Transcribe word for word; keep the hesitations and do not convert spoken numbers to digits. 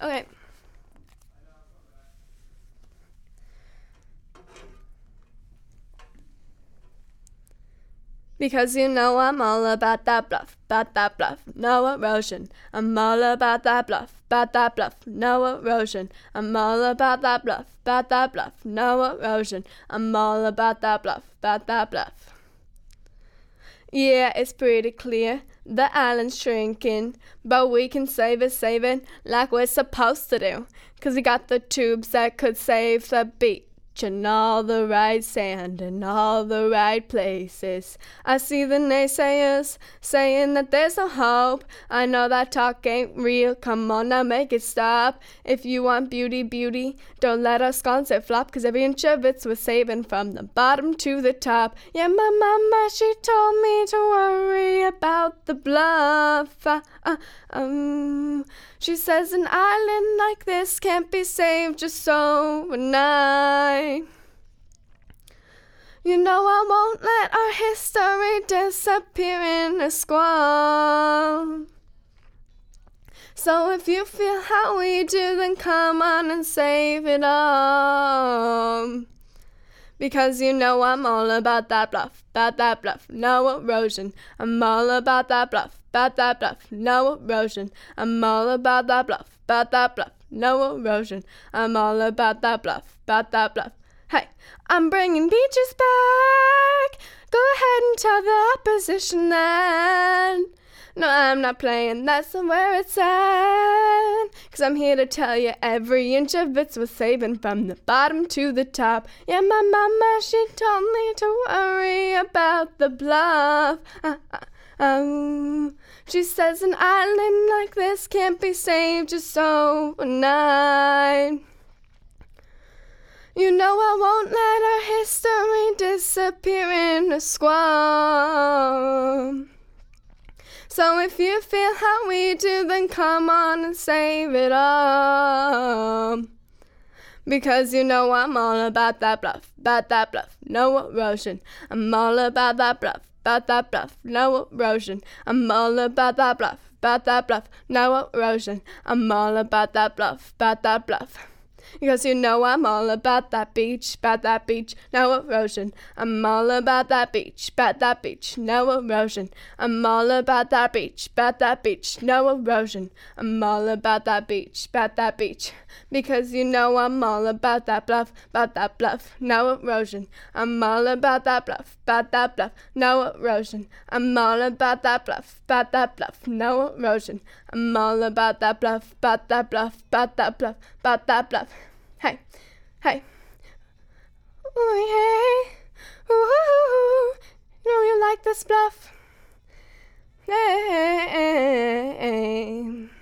Okay. Because you know I'm all about that bluff, about that bluff, no erosion. I'm all about that bluff, about that bluff, no erosion. I'm all about that bluff, about that bluff, no erosion. I'm all about that bluff, about that bluff. Yeah, it's pretty clear, the island's shrinking, but we can save it, save it like we're supposed to do. Cause we got the tubes that could save the beach and all the right sand in all the right places. I see the naysayers saying that there's no hope. I know that talk ain't real, come on now make it stop. If you want beauty, beauty, don't let our scones it flop. Cause every inch of it's worth saving from the bottom to the top. Yeah, my mama, she told me to worry about the bluff. uh, uh, um, She says an island like this can't be saved just overnight. You know I won't let our history disappear in a squall. So if you feel how we do, then come on and save it all. Because you know I'm all about that bluff, about that bluff, no erosion. I'm all about that bluff, about that bluff, no erosion. I'm all about that bluff, about that bluff, no erosion. I'm all about that bluff, about that bluff. Hey, I'm bringing beaches back. Go ahead and tell the opposition that. No, I'm not playing, that's not where it's at. Cause I'm here to tell you every inch of it's worth saving from the bottom to the top. Yeah, my mama, she told me to worry about the bluff. Uh, uh, um, she says an island like this can't be saved just overnight. You know I won't let our history disappear in a squall. So if you feel how we do, then come on and save it all. Because you know I'm all about that bluff, about that bluff, no erosion. I'm all about that bluff, about that bluff, no erosion. I'm all about that bluff, about that bluff, no erosion. I'm all about that bluff, about that bluff. Because you know I'm all about that beach, about that beach, no erosion. I'm all about that beach, about that beach, no erosion. I'm all about that beach, about that beach, no erosion. I'm all about that beach, about that beach. Because you know I'm all about that bluff, about that bluff, no erosion. I'm all about that bluff, about that bluff, no erosion. I'm all about that bluff, about that bluff, no erosion. I'm all about that bluff, about that bluff, about that bluff, about that bluff. Hey, hey. Ooh, hey. Ooh, you know you like this bluff. Hey.